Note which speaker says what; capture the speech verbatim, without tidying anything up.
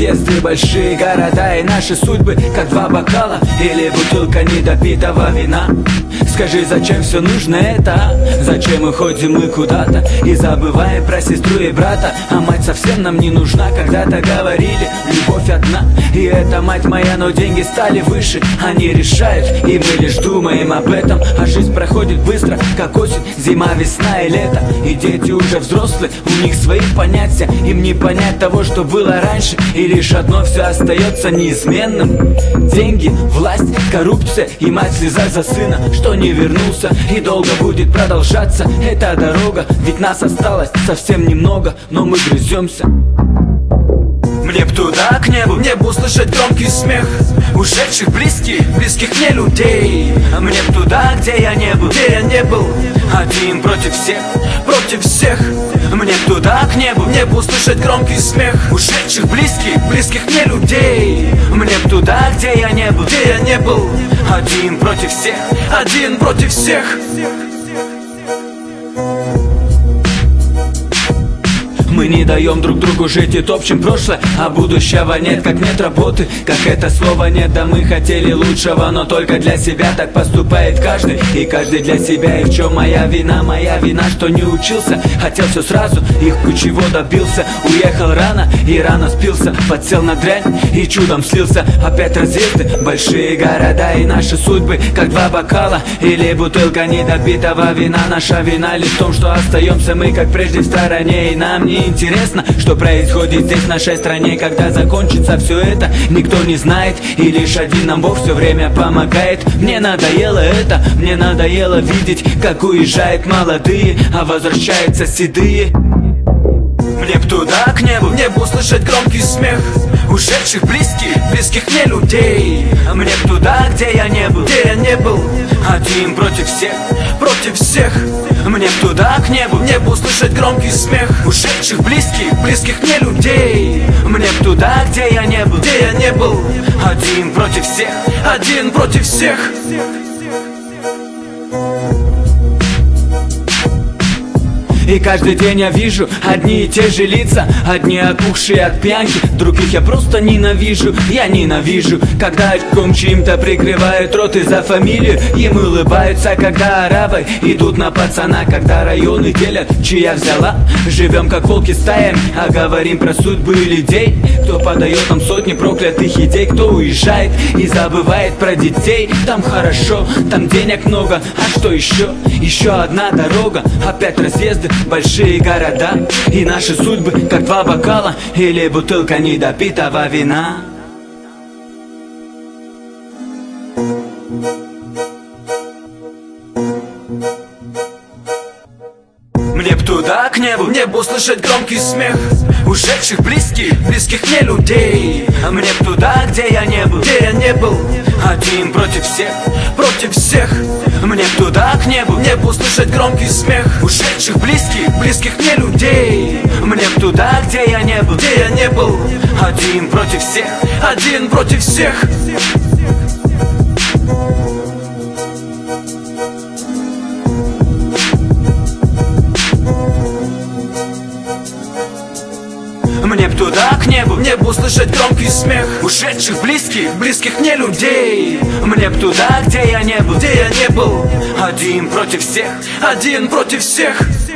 Speaker 1: разъезды, большие города и наши судьбы, как два бокала или бутылка недопитого вина. Скажи, зачем все нужно это, а? Зачем мы ходим мы куда-то и забываем про сестру и брата? А мать совсем нам не нужна, когда-то говорили, любовь одна. И это мать моя, но деньги стали выше, они решают, и мы лишь думаем об этом. А жизнь проходит быстро, как осень, зима, весна и лето. И дети уже взрослые, у них свои понятия, им не понять того, что было раньше. И лишь одно все остается неизменным: деньги, власть, коррупция и мать слеза за сына, что не вернулся и долго будет продолжаться эта дорога. Ведь нас осталось совсем немного, но мы грыземся. Мне б туда, к небу, мне б услышать громкий смех ушедших близких, близких мне людей. А мне б туда, где я не был, где я не был, один против всех, против всех. Мне б туда, к небу, мне б услышать громкий смех ушедших близких, близких мне людей. Мне б туда, где я не был, где я не был, один против всех, один против всех. Мы не даем друг другу жить и топчем прошлое, а будущего нет, как нет работы, как это слово нет. Да мы хотели лучшего, но только для себя. Так поступает каждый, и каждый для себя. И в чем моя вина? Моя вина, что не учился, хотел все сразу, их чего добился. Уехал рано и рано спился, подсел на дрянь и чудом слился. Опять разъезды, большие города и наши судьбы, как два бокала или бутылка недопитого вина. Наша вина лишь в том, что остаемся мы, как прежде, в стороне. И нам не интересно, что происходит здесь, в нашей стране. Когда закончится все это, никто не знает, и лишь один нам Бог все время помогает. Мне надоело это, мне надоело видеть, как уезжают молодые, а возвращаются седые. Мне б туда, к небу, мне б услышать громкий смех ушедших близких, близких мне людей. А мне б туда, где я не был, где я не был, один против всех, против всех. Мне б туда, к небу, мне б услышать громкий смех ушедших близких, близких мне людей. Мне б туда, где я не был, где я не был, один против всех, один против всех. И каждый день я вижу одни и те же лица, одни опухшие от пьянки, других я просто ненавижу. Я ненавижу, когда очком чьим-то прикрывают рот из-за фамилию. Им улыбаются, когда арабы идут на пацана, когда районы делят, чья взяла. Живем как волки стаями, а говорим про судьбы людей. Кто подает нам сотни проклятых идей, кто уезжает и забывает про детей. Там хорошо, там денег много, а что еще? Еще одна дорога, опять разъезды, большие города и наши судьбы, как два бокала или бутылка недопитого вина. Мне б туда, к небу, мне б услышать громкий смех ушедших близких, близких мне людей. А мне б туда, где я не был, где я не был, один против всех, против всех. Мне б туда, к небу, мне б услышать громкий смех ушедших близких, близких мне людей. Мне б туда, где я не был, где я не был, один против всех, один против всех. Мне б туда, к небу, мне б услышать громкий смех ушедших близких, близких мне людей. Мне б туда, где я не был, где я не был, один против всех, один против всех.